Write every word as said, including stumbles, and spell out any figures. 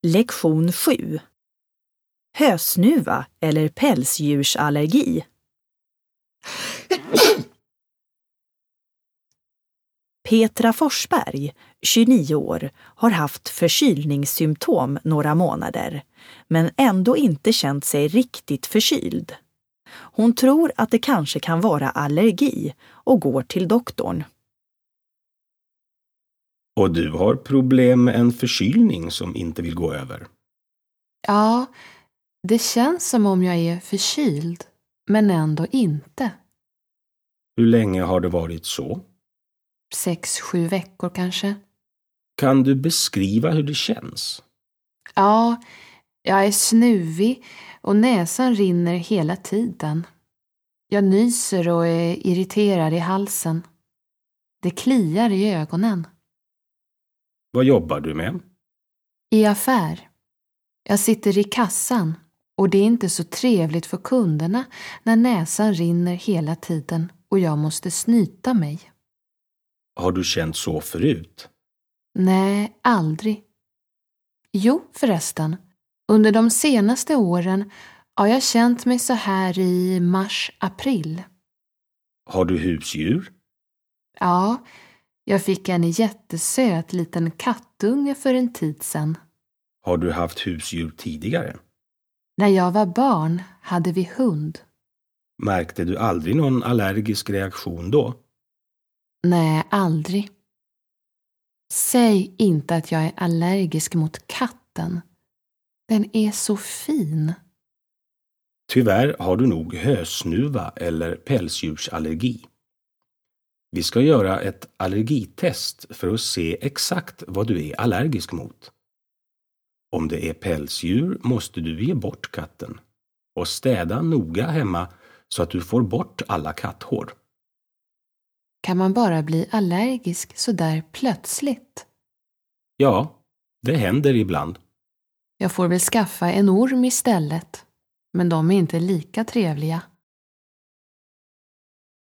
Lektion sju. Hösnuva eller pälsdjursallergi. Petra Forsberg, tjugonio år, har haft förkylningssymptom några månader, men ändå inte känt sig riktigt förkyld. Hon tror att det kanske kan vara allergi och går till doktorn. Och du har problem med en förkylning som inte vill gå över? Ja, det känns som om jag är förkyld, men ändå inte. Hur länge har det varit så? Sex, sju veckor kanske. Kan du beskriva hur det känns? Ja, jag är snuvig och näsan rinner hela tiden. Jag nyser och är irriterad i halsen. Det kliar i ögonen. Vad jobbar du med? I affär. Jag sitter i kassan och det är inte så trevligt för kunderna när näsan rinner hela tiden och jag måste snyta mig. Har du känt så förut? Nej, aldrig. Jo, förresten. Under de senaste åren har jag känt mig så här i mars-april. Har du husdjur? Ja, jag fick en jättesöt liten kattunge för en tid sedan. Har du haft husdjur tidigare? När jag var barn hade vi hund. Märkte du aldrig någon allergisk reaktion då? Nej, aldrig. Säg inte att jag är allergisk mot katten. Den är så fin. Tyvärr har du nog hösnuva eller pälsdjursallergi. Vi ska göra ett allergitest för att se exakt vad du är allergisk mot. Om det är pälsdjur måste du ge bort katten och städa noga hemma så att du får bort alla katthår. Kan man bara bli allergisk så där plötsligt? Ja, det händer ibland. Jag får väl skaffa en orm istället. Men de är inte lika trevliga.